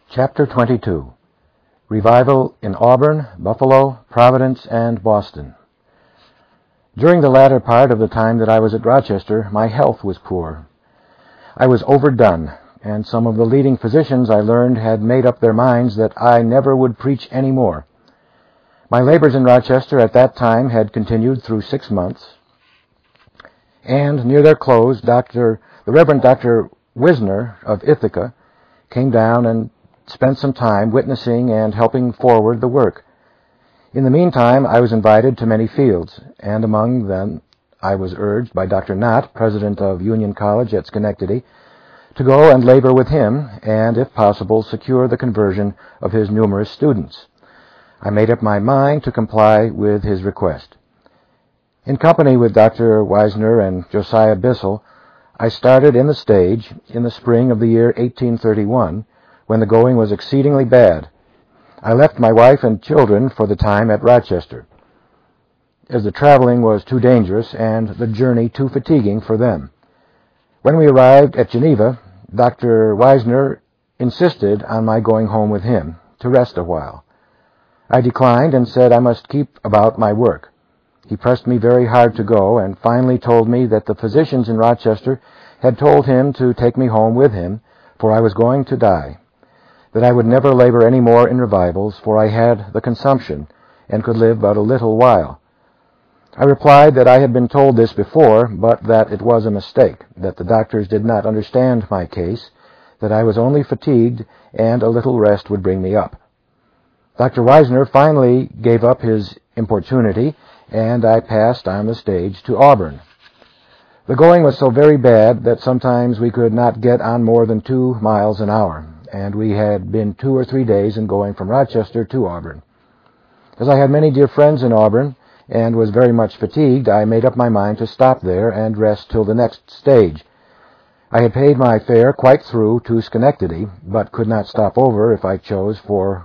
Chapter 22. Revival in Auburn, Buffalo, Providence, and Boston. During the latter part of the time that I was at Rochester, my health was poor. I was overdone, and some of the leading physicians, I learned, had made up their minds that I never would preach any more. My labors in Rochester at that time had continued through 6 months, and near their close, the Reverend Dr. Wisner of Ithaca came down and spent some time witnessing and helping forward the work. In the meantime, I was invited to many fields, and among them I was urged by Dr. Knott, president of Union College at Schenectady, to go and labor with him and, if possible, secure the conversion of his numerous students. I made up my mind to comply with his request. In company with Dr. Wisner and Josiah Bissell, I started in the stage in the spring of the year 1831, when the going was exceedingly bad. I left my wife and children for the time at Rochester, as the traveling was too dangerous and the journey too fatiguing for them. When we arrived at Geneva, Dr. Wisner insisted on my going home with him to rest a while. I declined and said I must keep about my work. He pressed me very hard to go, and finally told me that the physicians in Rochester had told him to take me home with him, for I was going to die, that I would never labor any more in revivals, for I had the consumption, and could live but a little while. I replied that I had been told this before, but that it was a mistake, that the doctors did not understand my case, that I was only fatigued, and a little rest would bring me up. Dr. Wisner finally gave up his importunity, and I passed on the stage to Auburn. The going was so very bad that sometimes we could not get on more than 2 miles an hour, and we had been 2 or 3 days in going from Rochester to Auburn. As I had many dear friends in Auburn, and was very much fatigued, I made up my mind to stop there and rest till the next stage. I had paid my fare quite through to Schenectady, but could stop over if I chose for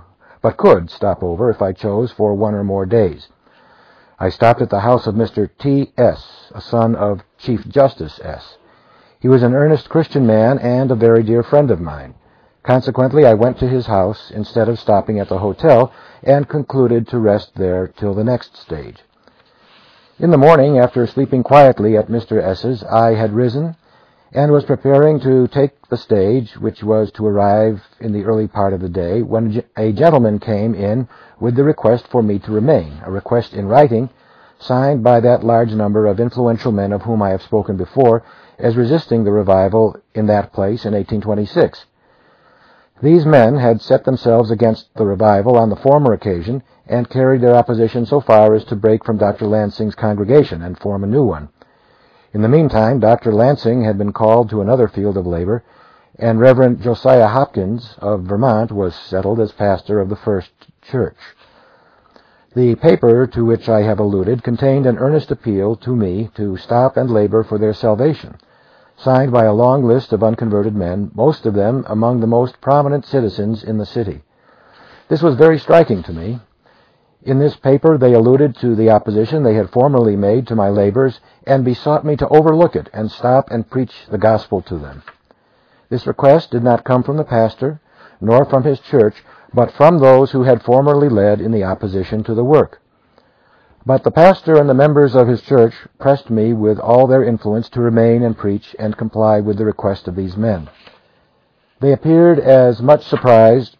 1 or more days. I stopped at the house of Mr. T. S., a son of Chief Justice S. He was an earnest Christian man and a very dear friend of mine. Consequently, I went to his house instead of stopping at the hotel, and concluded to rest there till the next stage. In the morning, after sleeping quietly at Mr. S.'s, I had risen and was preparing to take the stage, which was to arrive in the early part of the day, when a gentleman came in with the request for me to remain, a request in writing, signed by that large number of influential men of whom I have spoken before, as resisting the revival in that place in 1826. These men had set themselves against the revival on the former occasion, and carried their opposition so far as to break from Dr. Lansing's congregation and form a new one. In the meantime, Dr. Lansing had been called to another field of labor, and Reverend Josiah Hopkins of Vermont was settled as pastor of the First Church. The paper to which I have alluded contained an earnest appeal to me to stop and labor for their salvation, signed by a long list of unconverted men, most of them among the most prominent citizens in the city. This was very striking to me. In this paper they alluded to the opposition they had formerly made to my labors, and besought me to overlook it and stop and preach the gospel to them. This request did not come from the pastor, nor from his church, but from those who had formerly led in the opposition to the work. But the pastor and the members of his church pressed me with all their influence to remain and preach and comply with the request of these men. They appeared as much surprised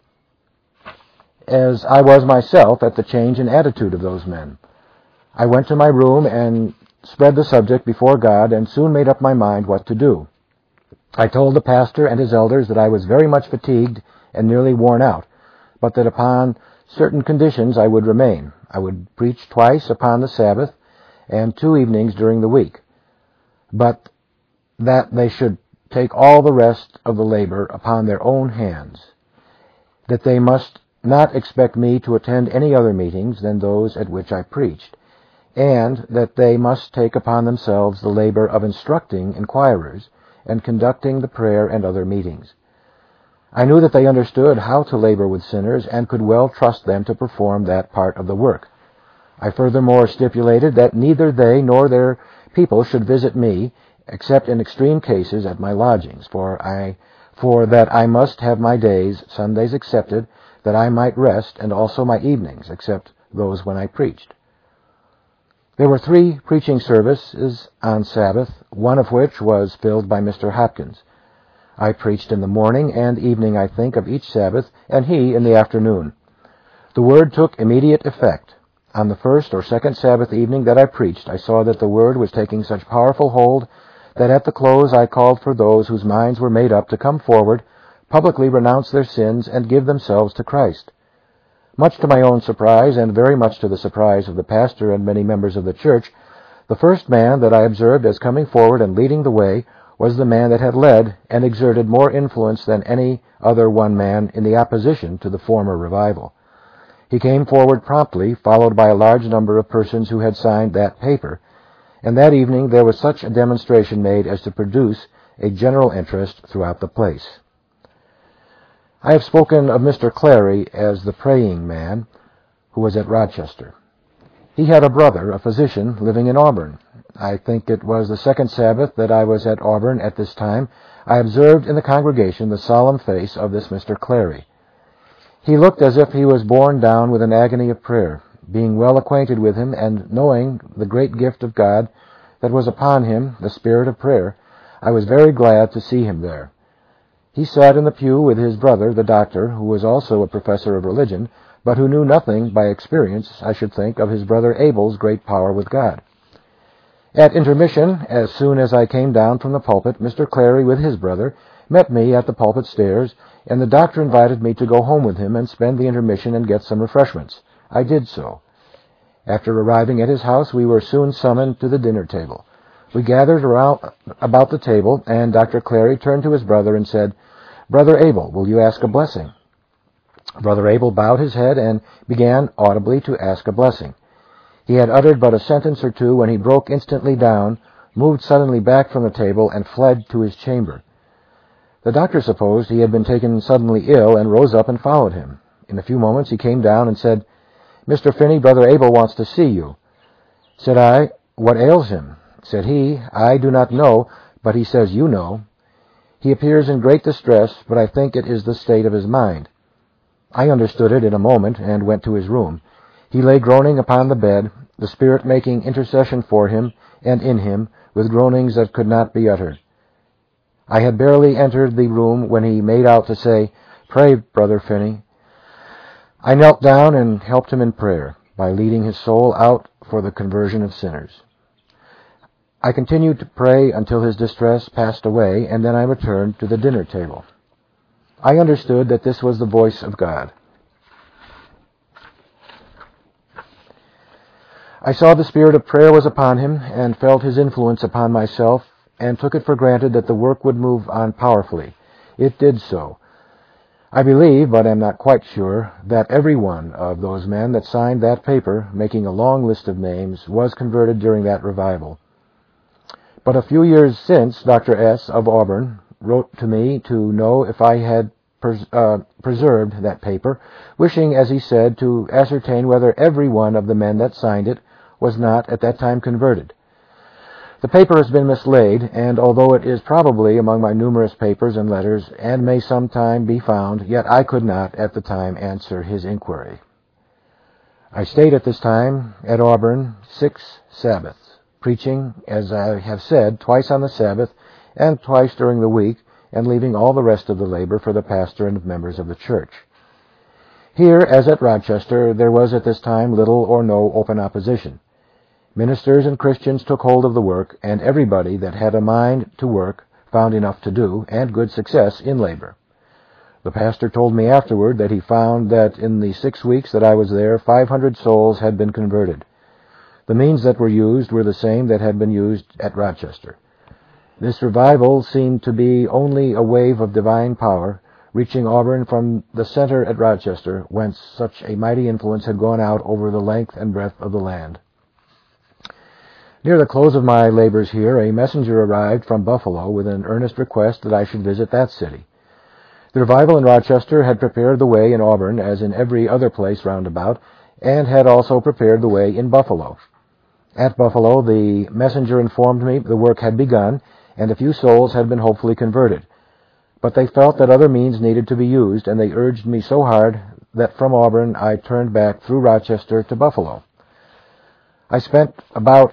as I was myself at the change in attitude of those men. I went to my room and spread the subject before God, and soon made up my mind what to do. I told the pastor and his elders that I was very much fatigued and nearly worn out, but that upon certain conditions I would remain. I would preach twice upon the Sabbath and 2 evenings during the week, but that they should take all the rest of the labor upon their own hands, that they must not expect me to attend any other meetings than those at which I preached, and that they must take upon themselves the labor of instructing inquirers and conducting the prayer and other meetings. I knew that they understood how to labor with sinners, and could well trust them to perform that part of the work. I furthermore stipulated that neither they nor their people should visit me, except in extreme cases, at my lodgings, for for that I must have my days, Sundays excepted, that I might rest, and also my evenings, except those when I preached. There were 3 preaching services on Sabbath, one of which was filled by Mr. Hopkins. I preached in the morning and evening, I think, of each Sabbath, and he in the afternoon. The word took immediate effect. On the first or second Sabbath evening that I preached, I saw that the word was taking such powerful hold that at the close I called for those whose minds were made up to come forward, publicly renounce their sins, and give themselves to Christ. Much to my own surprise, and very much to the surprise of the pastor and many members of the church, the first man that I observed as coming forward and leading the way was the man that had led and exerted more influence than any other one man in the opposition to the former revival. He came forward promptly, followed by a large number of persons who had signed that paper, and that evening there was such a demonstration made as to produce a general interest throughout the place. I have spoken of Mr. Clary as the praying man who was at Rochester. He had a brother, a physician, living in Auburn. I think it was the second Sabbath that I was at Auburn at this time. I observed in the congregation the solemn face of this Mr. Clary. He looked as if he was borne down with an agony of prayer. Being well acquainted with him, and knowing the great gift of God that was upon him, the spirit of prayer, I was very glad to see him there. He sat in the pew with his brother, the doctor, who was also a professor of religion, but who knew nothing by experience, I should think, of his brother Abel's great power with God. At intermission, as soon as I came down from the pulpit, Mr. Clary, with his brother, met me at the pulpit stairs, and the doctor invited me to go home with him and spend the intermission and get some refreshments. I did so. After arriving at his house, we were soon summoned to the dinner table. We gathered around about the table, and Dr. Clary turned to his brother and said, "Brother Abel, will you ask a blessing?" Brother Abel bowed his head and began audibly to ask a blessing. He had uttered but a sentence or two when he broke instantly down, moved suddenly back from the table, and fled to his chamber. The doctor supposed he had been taken suddenly ill and rose up and followed him. In a few moments he came down and said, "Mr. Finney, Brother Abel wants to see you." Said I, "What ails him?" Said he, "I do not know, but he says you know. He appears in great distress, but I think it is the state of his mind." I understood it in a moment and went to his room. He lay groaning upon the bed, the Spirit making intercession for him and in him with groanings that could not be uttered. I had barely entered the room when he made out to say, "Pray, Brother Finney." I knelt down and helped him in prayer by leading his soul out for the conversion of sinners. I continued to pray until his distress passed away, and then I returned to the dinner table. I understood that this was the voice of God. I saw the spirit of prayer was upon him, and felt his influence upon myself, and took it for granted that the work would move on powerfully. It did so. I believe, but am not quite sure, that every one of those men that signed that paper, making a long list of names, was converted during that revival. But a few years since, Dr. S. of Auburn wrote to me to know if I had preserved that paper, wishing, as he said, to ascertain whether every one of the men that signed it was not at that time converted. The paper has been mislaid, and although it is probably among my numerous papers and letters, and may sometime be found, yet I could not at the time answer his inquiry. I stayed at this time at Auburn 6 Sabbaths, preaching, as I have said, twice on the Sabbath and twice during the week, and leaving all the rest of the labor for the pastor and members of the church. Here, as at Rochester, there was at this time little or no open opposition. Ministers and Christians took hold of the work, and everybody that had a mind to work found enough to do, and good success in labor. The pastor told me afterward that he found that in the 6 weeks that I was there, 500 souls had been converted. The means that were used were the same that had been used at Rochester. This revival seemed to be only a wave of divine power, reaching Auburn from the center at Rochester, whence such a mighty influence had gone out over the length and breadth of the land. Near the close of my labors here, a messenger arrived from Buffalo with an earnest request that I should visit that city. The revival in Rochester had prepared the way in Auburn, as in every other place round about, and had also prepared the way in Buffalo. At Buffalo, the messenger informed me the work had begun, and a few souls had been hopefully converted. but they felt that other means needed to be used, and they urged me so hard that from Auburn I turned back through Rochester to Buffalo. I spent but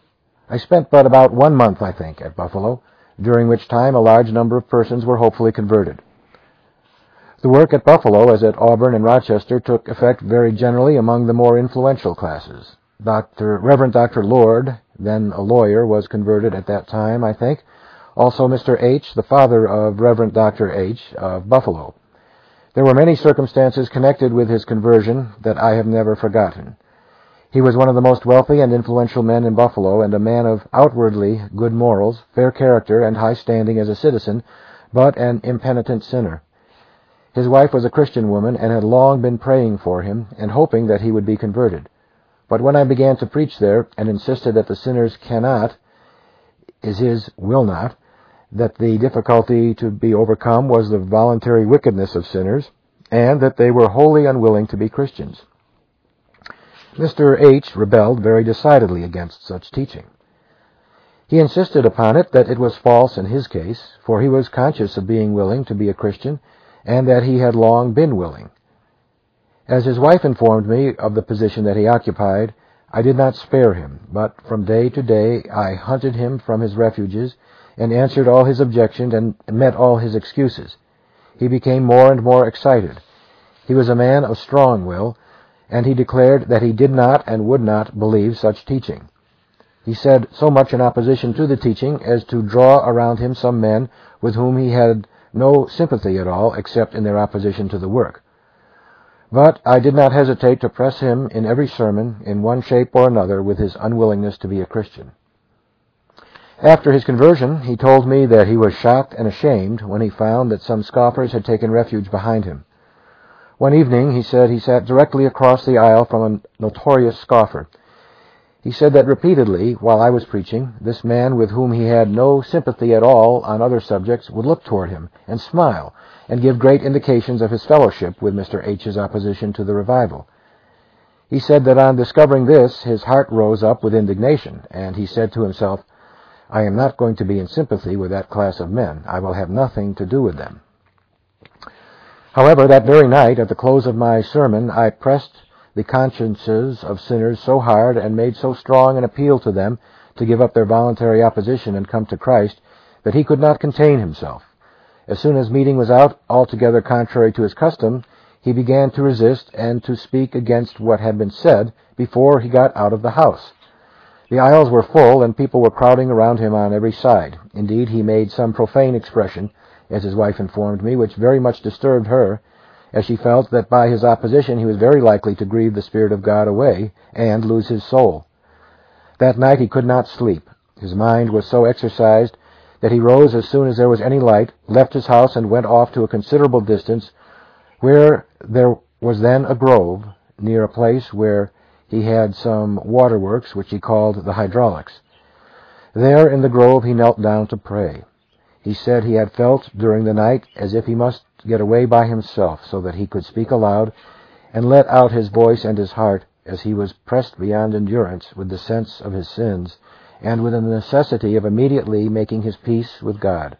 about 1 month, I think, at Buffalo, during which time a large number of persons were hopefully converted. The work at Buffalo, as at Auburn and Rochester, took effect very generally among the more influential classes. Reverend Dr. Lord, then a lawyer, was converted at that time, I think. Also Mr. H., the father of Reverend Dr. H. of Buffalo. There were many circumstances connected with his conversion that I have never forgotten. He was one of the most wealthy and influential men in Buffalo, and a man of outwardly good morals, fair character, and high standing as a citizen, but an impenitent sinner. His wife was a Christian woman, and had long been praying for him, and hoping that he would be converted. But when I began to preach there, and insisted that the sinners cannot, will not, that the difficulty to be overcome was the voluntary wickedness of sinners, and that they were wholly unwilling to be Christians. Mr. H. rebelled very decidedly against such teaching. He insisted upon it that it was false in his case, for he was conscious of being willing to be a Christian, and that he had long been willing. As his wife informed me of the position that he occupied, I did not spare him, but from day to day I hunted him from his refuges, and answered all his objections and met all his excuses. He became more and more excited. He was a man of strong will, and he declared that he did not and would not believe such teaching. He said so much in opposition to the teaching as to draw around him some men with whom he had no sympathy at all except in their opposition to the work. But I did not hesitate to press him in every sermon, in one shape or another, with his unwillingness to be a Christian. After his conversion, he told me that he was shocked and ashamed when he found that some scoffers had taken refuge behind him. One evening, he said, he sat directly across the aisle from a notorious scoffer. He said that repeatedly, while I was preaching, this man with whom he had no sympathy at all on other subjects would look toward him and smile and give great indications of his fellowship with Mr. H.'s opposition to the revival. He said that on discovering this, his heart rose up with indignation, and he said to himself, "I am not going to be in sympathy with that class of men. I will have nothing to do with them." However, that very night, at the close of my sermon, I pressed the consciences of sinners so hard and made so strong an appeal to them to give up their voluntary opposition and come to Christ that he could not contain himself. As soon as meeting was out, altogether contrary to his custom, he began to resist and to speak against what had been said before he got out of the house. The aisles were full, and people were crowding around him on every side. Indeed, he made some profane expression, as his wife informed me, which very much disturbed her, as she felt that by his opposition he was very likely to grieve the Spirit of God away and lose his soul. That night he could not sleep. His mind was so exercised that he rose as soon as there was any light, left his house, and went off to a considerable distance, where there was then a grove, near a place where he had some waterworks, which he called the hydraulics. There in the grove he knelt down to pray. He said he had felt during the night as if he must get away by himself so that he could speak aloud and let out his voice and his heart, as he was pressed beyond endurance with the sense of his sins and with the necessity of immediately making his peace with God.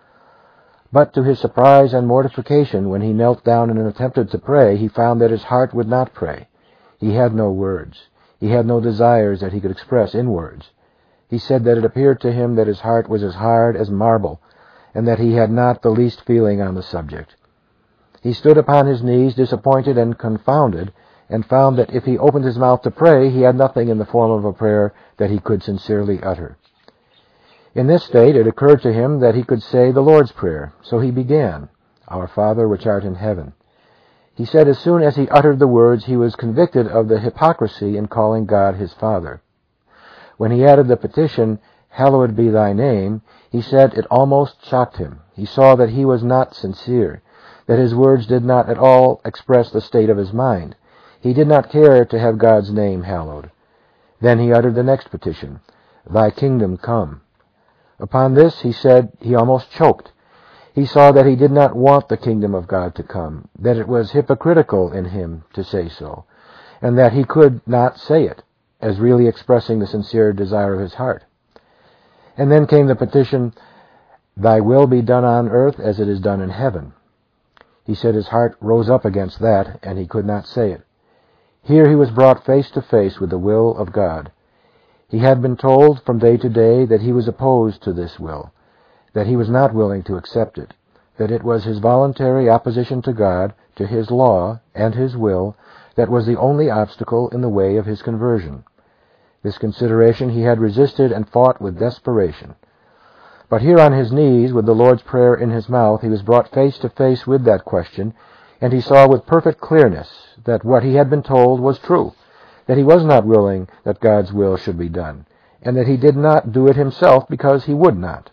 But to his surprise and mortification, when he knelt down and attempted to pray, he found that his heart would not pray. He had no words. He had no desires that he could express in words. He said that it appeared to him that his heart was as hard as marble, and that he had not the least feeling on the subject. He stood upon his knees, disappointed and confounded, and found that if he opened his mouth to pray, he had nothing in the form of a prayer that he could sincerely utter. In this state, it occurred to him that he could say the Lord's Prayer, so he began, "Our Father which art in heaven." He said as soon as he uttered the words, he was convicted of the hypocrisy in calling God his Father. When he added the petition, "Hallowed be thy name," he said it almost shocked him. He saw that he was not sincere, that his words did not at all express the state of his mind. He did not care to have God's name hallowed. Then he uttered the next petition, "Thy kingdom come." Upon this, he said, he almost choked. He saw that he did not want the kingdom of God to come, that it was hypocritical in him to say so, and that he could not say it, as really expressing the sincere desire of his heart. And then came the petition, Thy will be done on earth as it is done in heaven. He said his heart rose up against that, and he could not say it. Here he was brought face to face with the will of God. He had been told from day to day that he was opposed to this will, that he was not willing to accept it, that it was his voluntary opposition to God, to his law, and his will, that was the only obstacle in the way of his conversion. This consideration he had resisted and fought with desperation. But here on his knees, with the Lord's Prayer in his mouth, he was brought face to face with that question, and he saw with perfect clearness that what he had been told was true, that he was not willing that God's will should be done, and that he did not do it himself because he would not.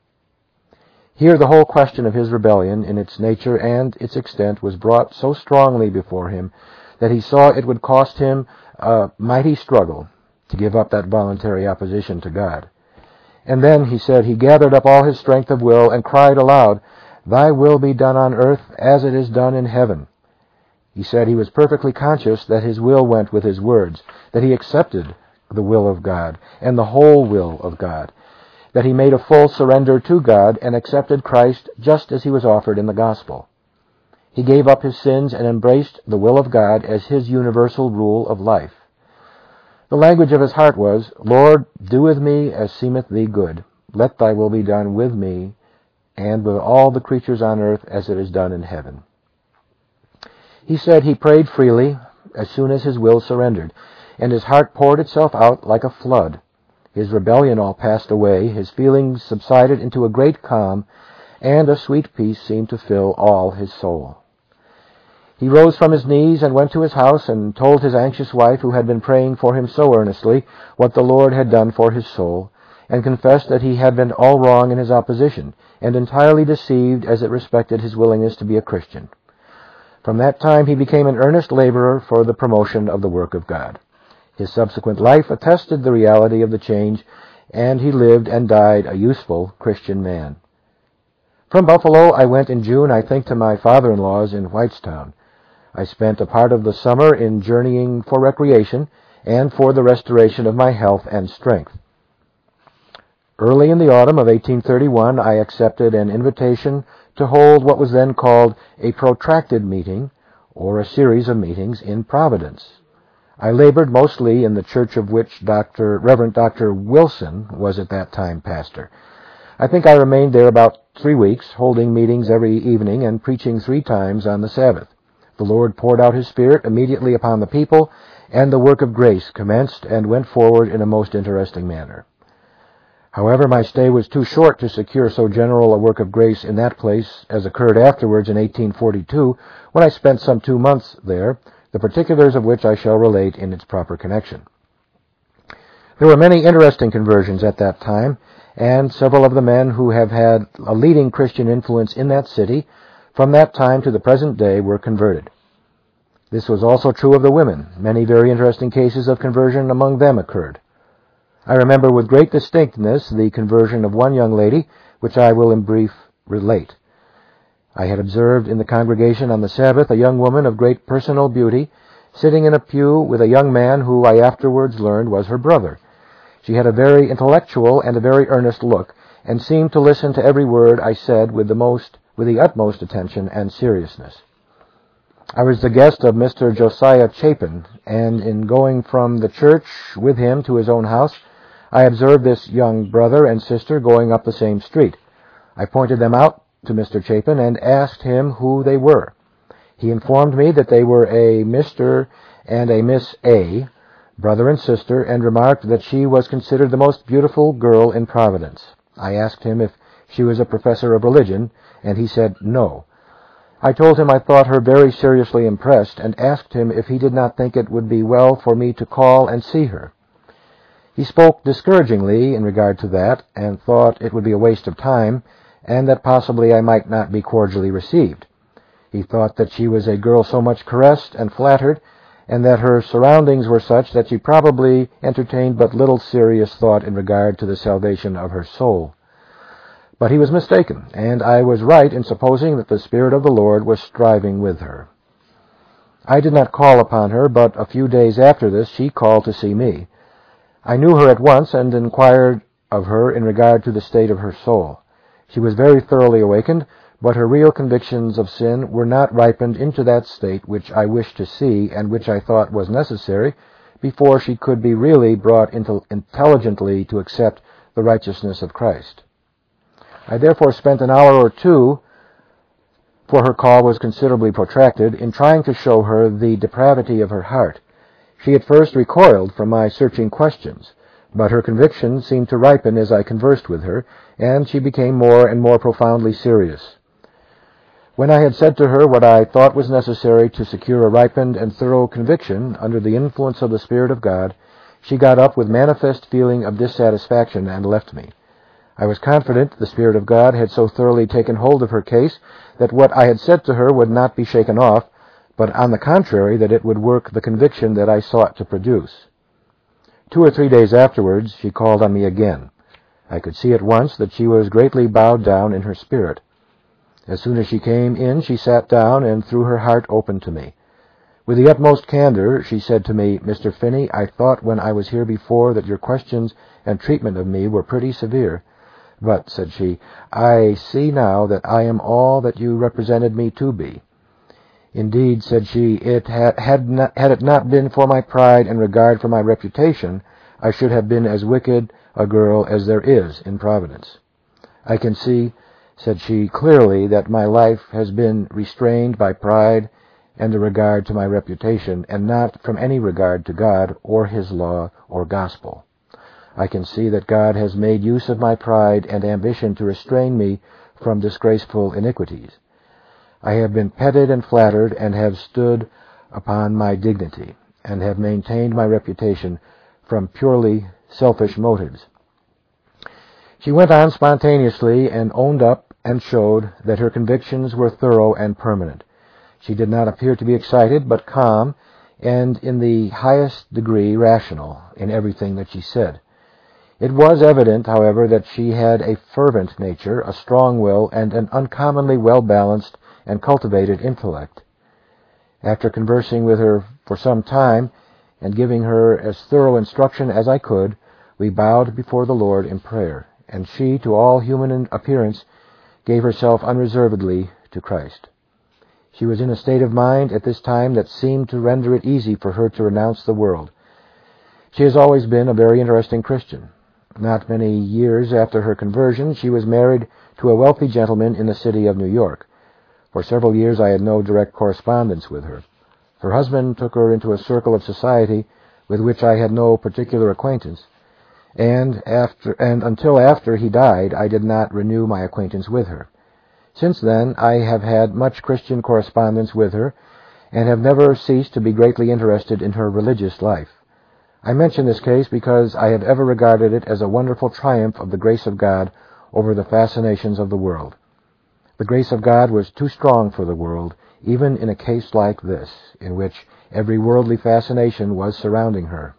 Here the whole question of his rebellion in its nature and its extent was brought so strongly before him that he saw it would cost him a mighty struggle to give up that voluntary opposition to God. And then, he said, he gathered up all his strength of will and cried aloud, Thy will be done on earth as it is done in heaven. He said he was perfectly conscious that his will went with his words, that he accepted the will of God and the whole will of God, that he made a full surrender to God and accepted Christ just as he was offered in the gospel. He gave up his sins and embraced the will of God as his universal rule of life. The language of his heart was, Lord, do with me as seemeth thee good. Let thy will be done with me and with all the creatures on earth as it is done in heaven. He said he prayed freely as soon as his will surrendered, and his heart poured itself out like a flood. His rebellion all passed away, his feelings subsided into a great calm, and a sweet peace seemed to fill all his soul. He rose from his knees and went to his house and told his anxious wife, who had been praying for him so earnestly, what the Lord had done for his soul, and confessed that he had been all wrong in his opposition, and entirely deceived as it respected his willingness to be a Christian. From that time he became an earnest laborer for the promotion of the work of God. His subsequent life attested the reality of the change, and he lived and died a useful Christian man. From Buffalo I went in June, I think, to my father-in-law's in Whitestown. I spent a part of the summer in journeying for recreation and for the restoration of my health and strength. Early in the autumn of 1831, I accepted an invitation to hold what was then called a protracted meeting, or a series of meetings, in Providence. I labored mostly in the church of which Reverend Dr. Wilson was at that time pastor. I think I remained there about 3 weeks, holding meetings every evening and preaching 3 times on the Sabbath. The Lord poured out His Spirit immediately upon the people, and the work of grace commenced and went forward in a most interesting manner. However, my stay was too short to secure so general a work of grace in that place as occurred afterwards in 1842, when I spent some 2 months there, the particulars of which I shall relate in its proper connection. There were many interesting conversions at that time, and several of the men who have had a leading Christian influence in that city from that time to the present day were converted. This was also true of the women. Many very interesting cases of conversion among them occurred. I remember with great distinctness the conversion of one young lady, which I will in brief relate. I had observed in the congregation on the Sabbath a young woman of great personal beauty, sitting in a pew with a young man who I afterwards learned was her brother. She had a very intellectual and a very earnest look, and seemed to listen to every word I said with the utmost attention and seriousness. I was the guest of Mr. Josiah Chapin, and in going from the church with him to his own house, I observed this young brother and sister going up the same street. I pointed them out to Mr. Chapin and asked him who they were. He informed me that they were a Mr. and a Miss A, brother and sister, and remarked that she was considered the most beautiful girl in Providence. I asked him if she was a professor of religion, and he said no. I told him I thought her very seriously impressed, and asked him if he did not think it would be well for me to call and see her. He spoke discouragingly in regard to that, and thought it would be a waste of time, and that possibly I might not be cordially received. He thought that she was a girl so much caressed and flattered, and that her surroundings were such that she probably entertained but little serious thought in regard to the salvation of her soul. But he was mistaken, and I was right in supposing that the Spirit of the Lord was striving with her. I did not call upon her, but a few days after this she called to see me. I knew her at once and inquired of her in regard to the state of her soul. She was very thoroughly awakened, but her real convictions of sin were not ripened into that state which I wished to see and which I thought was necessary before she could be really brought intelligently to accept the righteousness of Christ. I therefore spent an hour or two, for her call was considerably protracted, in trying to show her the depravity of her heart. She at first recoiled from my searching questions, but her convictions seemed to ripen as I conversed with her, and she became more and more profoundly serious. When I had said to her what I thought was necessary to secure a ripened and thorough conviction under the influence of the Spirit of God, she got up with manifest feeling of dissatisfaction and left me. I was confident the Spirit of God had so thoroughly taken hold of her case that what I had said to her would not be shaken off, but on the contrary, that it would work the conviction that I sought to produce. 2 or 3 days afterwards, she called on me again. I could see at once that she was greatly bowed down in her spirit. As soon as she came in, she sat down and threw her heart open to me. With the utmost candor, she said to me, "Mr. Finney, I thought when I was here before that your questions and treatment of me were pretty severe. But," said she, "I see now that I am all that you represented me to be. Indeed," said she, had it not been for my pride and regard for my reputation, I should have been as wicked a girl as there is in Providence. I can see," said she, "clearly that my life has been restrained by pride and a regard to my reputation, and not from any regard to God or His law or gospel. I can see that God has made use of my pride and ambition to restrain me from disgraceful iniquities. I have been petted and flattered, and have stood upon my dignity, and have maintained my reputation from purely selfish motives." She went on spontaneously and owned up and showed that her convictions were thorough and permanent. She did not appear to be excited, but calm, and in the highest degree rational in everything that she said. It was evident, however, that she had a fervent nature, a strong will, and an uncommonly well-balanced and cultivated intellect. After conversing with her for some time, and giving her as thorough instruction as I could, we bowed before the Lord in prayer, and she, to all human appearance, gave herself unreservedly to Christ. She was in a state of mind at this time that seemed to render it easy for her to renounce the world. She has always been a very interesting Christian. Not many years after her conversion, she was married to a wealthy gentleman in the city of New York. For several years I had no direct correspondence with her. Her husband took her into a circle of society with which I had no particular acquaintance, and until after he died I did not renew my acquaintance with her. Since then I have had much Christian correspondence with her, and have never ceased to be greatly interested in her religious life. I mention this case because I have ever regarded it as a wonderful triumph of the grace of God over the fascinations of the world. The grace of God was too strong for the world, even in a case like this, in which every worldly fascination was surrounding her.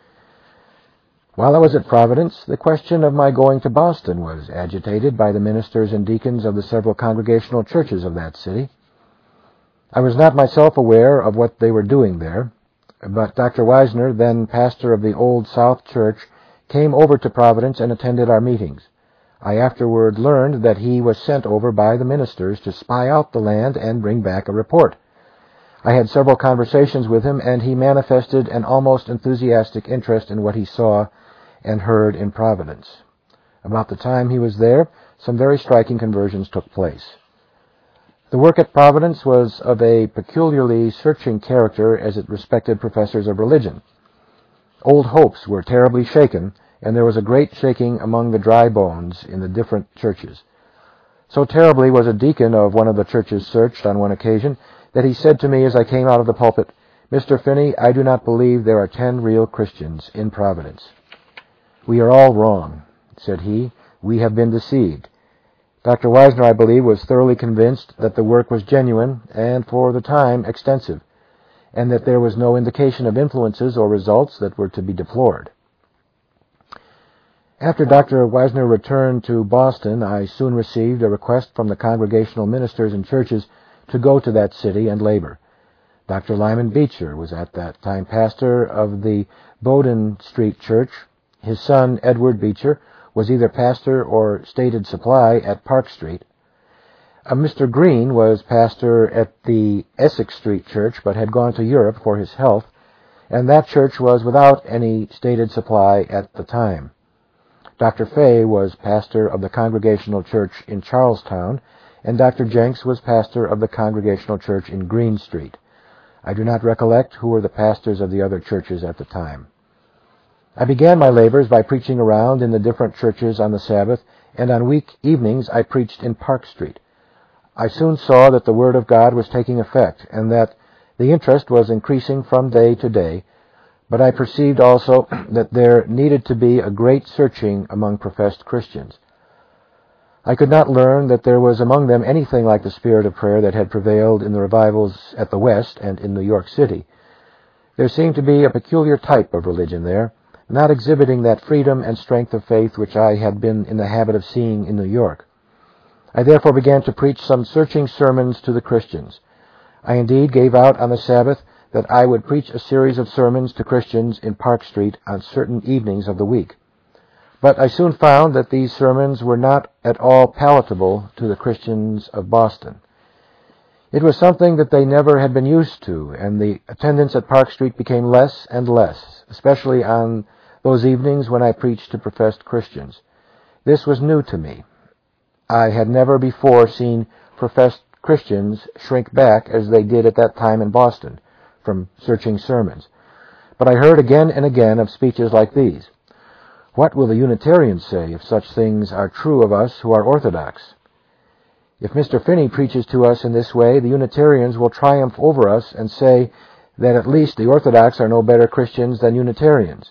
While I was at Providence, the question of my going to Boston was agitated by the ministers and deacons of the several congregational churches of that city. I was not myself aware of what they were doing there, but Dr. Weisner, then pastor of the Old South Church, came over to Providence and attended our meetings. I afterward learned that he was sent over by the ministers to spy out the land and bring back a report. I had several conversations with him, and he manifested an almost enthusiastic interest in what he saw and heard in Providence. About the time he was there, some very striking conversions took place. The work at Providence was of a peculiarly searching character as it respected professors of religion. Old hopes were terribly shaken, and there was a great shaking among the dry bones in the different churches. So terribly was a deacon of one of the churches searched on one occasion that he said to me as I came out of the pulpit, "Mr. Finney, I do not believe there are 10 real Christians in Providence." "We are all wrong," said he. "We have been deceived." Dr. Weisner, I believe, was thoroughly convinced that the work was genuine and, for the time, extensive, and that there was no indication of influences or results that were to be deplored. After Dr. Weisner returned to Boston, I soon received a request from the congregational ministers and churches to go to that city and labor. Dr. Lyman Beecher was at that time pastor of the Bowdoin Street Church. His son, Edward Beecher, was either pastor or stated supply at Park Street. Mr. Green was pastor at the Essex Street Church, but had gone to Europe for his health, and that church was without any stated supply at the time. Dr. Fay was pastor of the Congregational Church in Charlestown, and Dr. Jenks was pastor of the Congregational Church in Green Street. I do not recollect who were the pastors of the other churches at the time. I began my labors by preaching around in the different churches on the Sabbath, and on week evenings I preached in Park Street. I soon saw that the Word of God was taking effect, and that the interest was increasing from day to day, but I perceived also that there needed to be a great searching among professed Christians. I could not learn that there was among them anything like the spirit of prayer that had prevailed in the revivals at the West and in New York City. There seemed to be a peculiar type of religion there, not exhibiting that freedom and strength of faith which I had been in the habit of seeing in New York. I therefore began to preach some searching sermons to the Christians. I indeed gave out on the Sabbath that I would preach a series of sermons to Christians in Park Street on certain evenings of the week. But I soon found that these sermons were not at all palatable to the Christians of Boston. It was something that they never had been used to, and the attendance at Park Street became less and less, especially on those evenings when I preached to professed Christians. This was new to me. I had never before seen professed Christians shrink back as they did at that time in Boston from searching sermons. But I heard again and again of speeches like these. What will the Unitarians say if such things are true of us who are Orthodox? If Mr. Finney preaches to us in this way, the Unitarians will triumph over us and say that at least the Orthodox are no better Christians than Unitarians.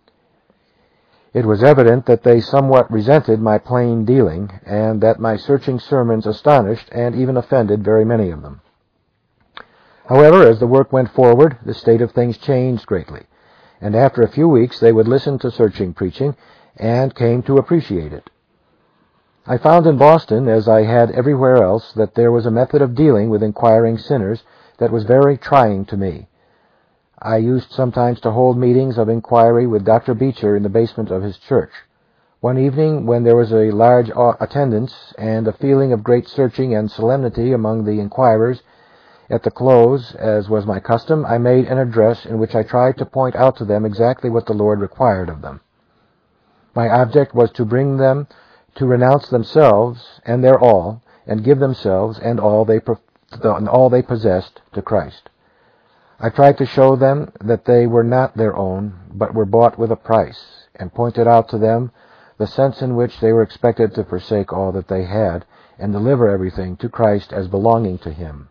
It was evident that they somewhat resented my plain dealing, and that my searching sermons astonished and even offended very many of them. However, as the work went forward, the state of things changed greatly, and after a few weeks they would listen to searching preaching and came to appreciate it. I found in Boston, as I had everywhere else, that there was a method of dealing with inquiring sinners that was very trying to me. I used sometimes to hold meetings of inquiry with Dr. Beecher in the basement of his church. One evening, when there was a large attendance and a feeling of great searching and solemnity among the inquirers, at the close, as was my custom, I made an address in which I tried to point out to them exactly what the Lord required of them. My object was to bring them to renounce themselves and their all, and give themselves and all they possessed to Christ. I tried to show them that they were not their own, but were bought with a price, and pointed out to them the sense in which they were expected to forsake all that they had, and deliver everything to Christ as belonging to Him.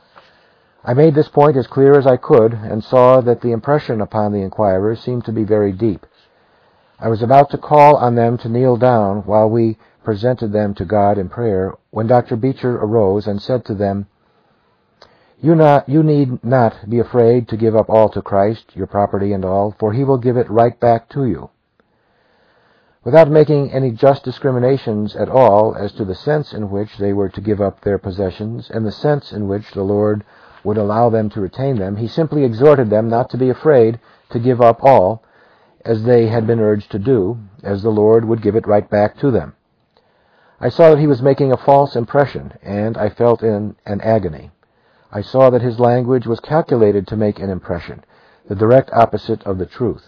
I made this point as clear as I could, and saw that the impression upon the inquirers seemed to be very deep. I was about to call on them to kneel down while we presented them to God in prayer, when Dr. Beecher arose and said to them, You need not be afraid to give up all to Christ, your property and all, for He will give it right back to you. Without making any just discriminations at all as to the sense in which they were to give up their possessions and the sense in which the Lord would allow them to retain them, He simply exhorted them not to be afraid to give up all, as they had been urged to do, as the Lord would give it right back to them. I saw that he was making a false impression, and I felt in an agony. I saw that his language was calculated to make an impression, the direct opposite of the truth.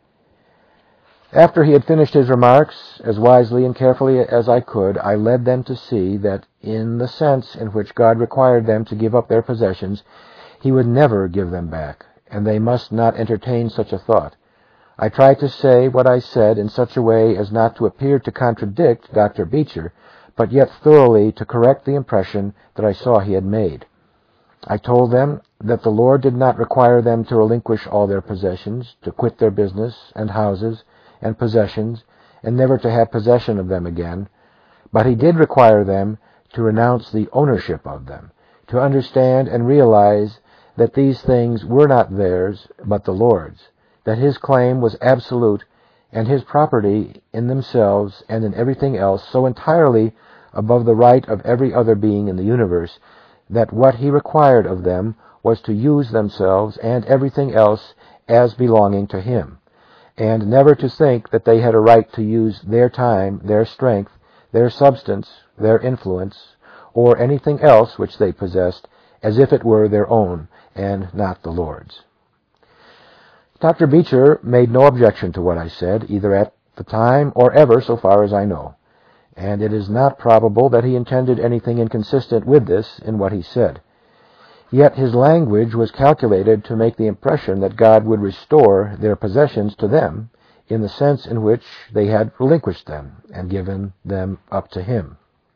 After he had finished his remarks, as wisely and carefully as I could, I led them to see that in the sense in which God required them to give up their possessions, He would never give them back, and they must not entertain such a thought. I tried to say what I said in such a way as not to appear to contradict Dr. Beecher, but yet thoroughly to correct the impression that I saw he had made. I told them that the Lord did not require them to relinquish all their possessions, to quit their business and houses and possessions, and never to have possession of them again, but He did require them to renounce the ownership of them, to understand and realize that these things were not theirs, but the Lord's, that His claim was absolute, and His property in themselves and in everything else so entirely above the right of every other being in the universe, that what He required of them was to use themselves and everything else as belonging to Him, and never to think that they had a right to use their time, their strength, their substance, their influence, or anything else which they possessed, as if it were their own and not the Lord's. Dr. Beecher made no objection to what I said, either at the time or ever, so far as I know, and it is not probable that he intended anything inconsistent with this in what he said. Yet his language was calculated to make the impression that God would restore their possessions to them in the sense in which they had relinquished them and given them up to him.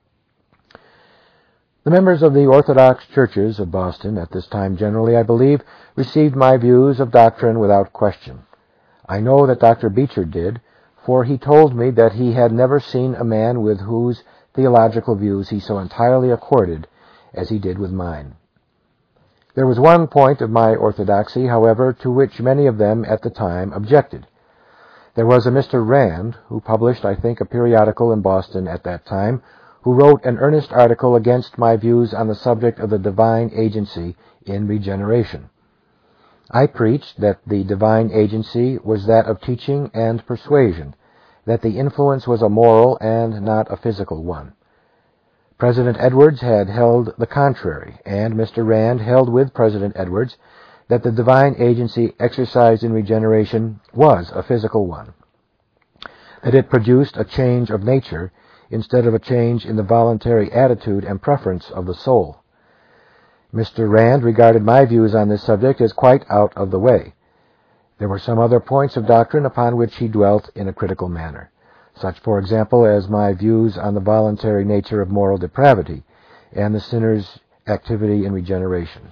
The members of the Orthodox churches of Boston at this time generally, I believe, received my views of doctrine without question. I know that Dr. Beecher did, for he told me that he had never seen a man with whose theological views he so entirely accorded as he did with mine. There was one point of my orthodoxy, however, to which many of them at the time objected. There was a Mr. Rand, who published, I think, a periodical in Boston at that time, who wrote an earnest article against my views on the subject of the divine agency in regeneration. I preached that the divine agency was that of teaching and persuasion, that the influence was a moral and not a physical one. President Edwards had held the contrary, and Mr. Rand held with President Edwards that the divine agency exercised in regeneration was a physical one, that it produced a change of nature instead of a change in the voluntary attitude and preference of the soul. Mr. Rand regarded my views on this subject as quite out of the way. There were some other points of doctrine upon which he dwelt in a critical manner, such, for example, as my views on the voluntary nature of moral depravity and the sinner's activity in regeneration.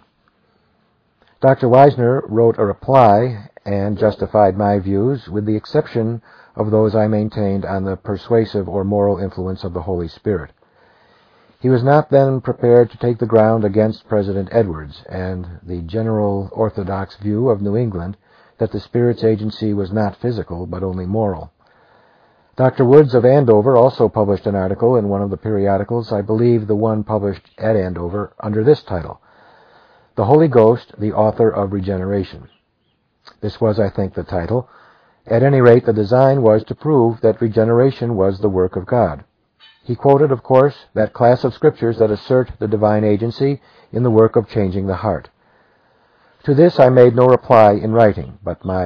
Dr. Weisner wrote a reply and justified my views, with the exception of those I maintained on the persuasive or moral influence of the Holy Spirit. He was not then prepared to take the ground against President Edwards and the general orthodox view of New England that the Spirit's agency was not physical but only moral. Dr. Woods of Andover also published an article in one of the periodicals, I believe the one published at Andover, under this title, "The Holy Ghost, the Author of Regeneration." This was, I think, the title. At any rate, the design was to prove that regeneration was the work of God. He quoted, of course, that class of scriptures that assert the divine agency in the work of changing the heart. To this I made no reply in writing, but in my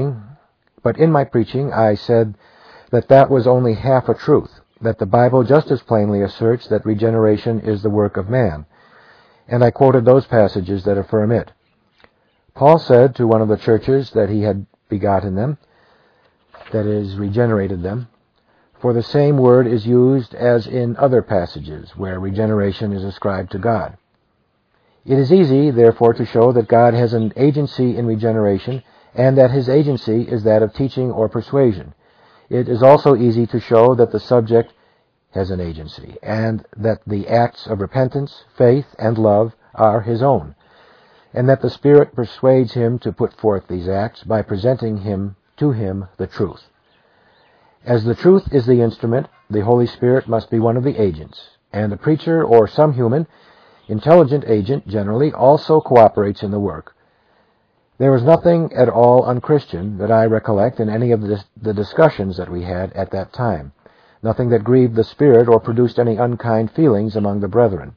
preaching I said that was only half a truth, that the Bible just as plainly asserts that regeneration is the work of man, and I quoted those passages that affirm it. Paul said to one of the churches that he had begotten them, that is, regenerated them, for the same word is used as in other passages where regeneration is ascribed to God. It is easy, therefore, to show that God has an agency in regeneration, and that his agency is that of teaching or persuasion. It is also easy to show that the subject has an agency, and that the acts of repentance, faith, and love are his own, and that the Spirit persuades him to put forth these acts by presenting to him the truth. As the truth is the instrument, the Holy Spirit must be one of the agents, and the preacher or some human, intelligent agent generally also cooperates in the work. There was nothing at all unchristian that I recollect in any of the discussions that we had at that time, nothing that grieved the Spirit or produced any unkind feelings among the brethren.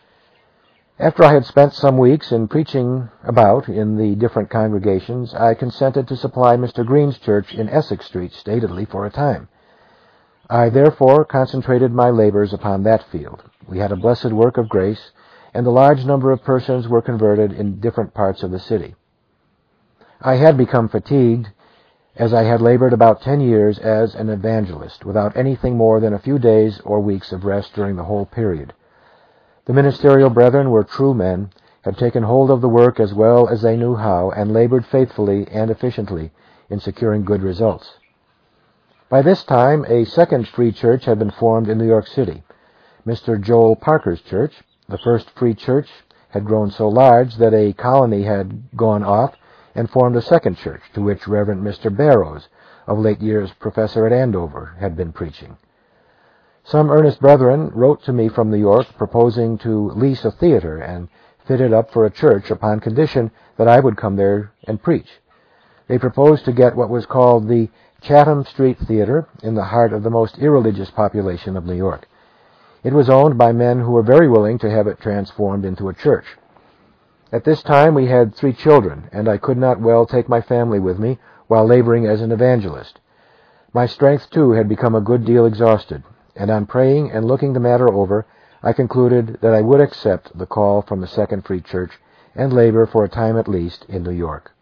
After I had spent some weeks in preaching about in the different congregations, I consented to supply Mr. Green's church in Essex Street statedly for a time. I therefore concentrated my labors upon that field. We had a blessed work of grace, and a large number of persons were converted in different parts of the city. I had become fatigued, as I had labored about 10 years as an evangelist, without anything more than a few days or weeks of rest during the whole period. The ministerial brethren were true men, had taken hold of the work as well as they knew how, and labored faithfully and efficiently in securing good results. By this time, a second free church had been formed in New York City, Mr. Joel Parker's church. The first free church had grown so large that a colony had gone off and formed a second church, to which Reverend Mr. Barrows, of late years professor at Andover, had been preaching. Some earnest brethren wrote to me from New York proposing to lease a theater and fit it up for a church upon condition that I would come there and preach. They proposed to get what was called the Chatham Street Theater in the heart of the most irreligious population of New York. It was owned by men who were very willing to have it transformed into a church. At this time we had 3 children, and I could not well take my family with me while laboring as an evangelist. My strength, too, had become a good deal exhausted, and on praying and looking the matter over, I concluded that I would accept the call from the Second Free Church and labor for a time at least in New York.